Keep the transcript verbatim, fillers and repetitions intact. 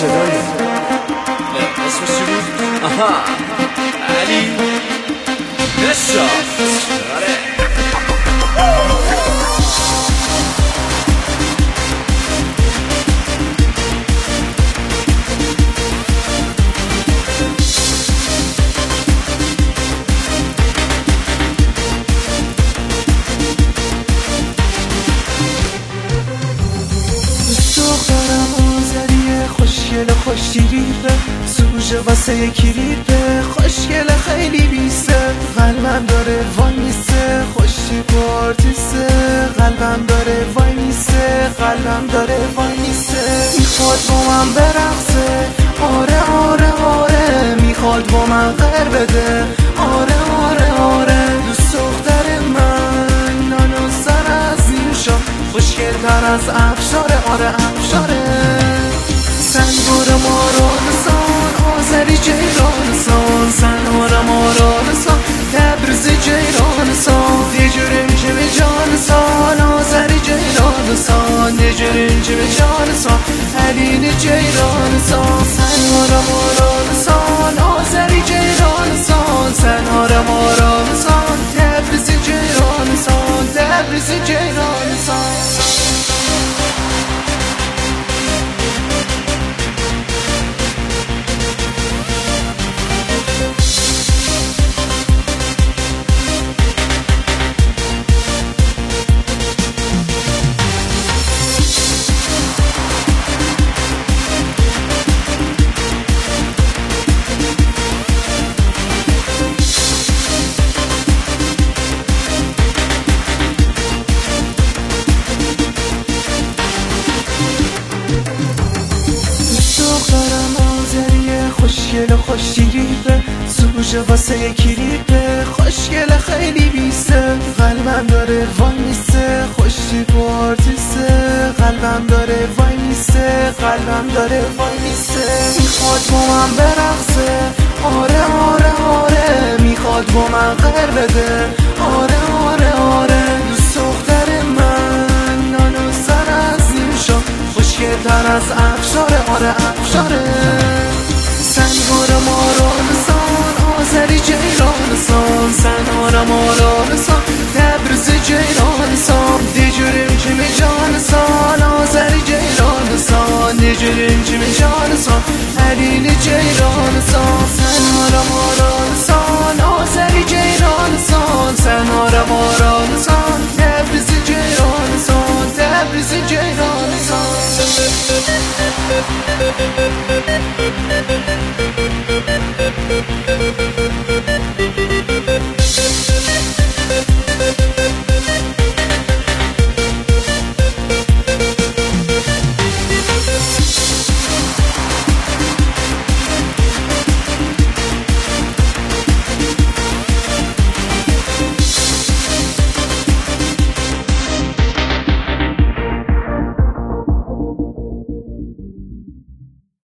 صدایی اسمش چی بود؟ آها علی نشاط. آره خوشگل خوشتیریره سوژه واسه یکی ریره خوشگل خیلی بیسته قلبم داره وای میسته خوشی پارتیسته قلبم داره وای میسته قلبم داره وای میسته میخواد با من برقصه آره آره آره میخواد با من غر بده آره آره آره دوست دختر من نانو سر از این شا خوشگل تر از افشاره آره افشاره سنگور مارانسان آذری جیرانسان سنگور مارانسان تبرز جیرانسان دیجوریم که به جانسان آذری جیرانسان دیجوریم که به جانسان علین جیرانسان سنگور مارانسان آذری جیرانسان سنگور مارانسان تبرز جیرانسان تبرز جیرانسان خوشگل خوشتیریره سوژه واسه یکی ریره خوشگل خیلی بیسته قلبم داره وای میسته خوشی پارتیسته قلبم داره وای میسته قلبم داره وای میسته میخواد با من برقصه آره آره آره میخواد با من غر بده آره آره آره دوست دختر من نانو سر از این شا خوشگل تر از افشاره آره افشاره سنگور مارانسان آذری جیرانسان سنگور مارانسان تبرز جیرانسان دیجوریم که می جانسان آذری جیرانسان دیجوریم که می جانسان علین جیرانسان سنگور مارانسان آذری جیرانسان سنگور مارانسان تبرز جیرانسان تبرز جیرانسان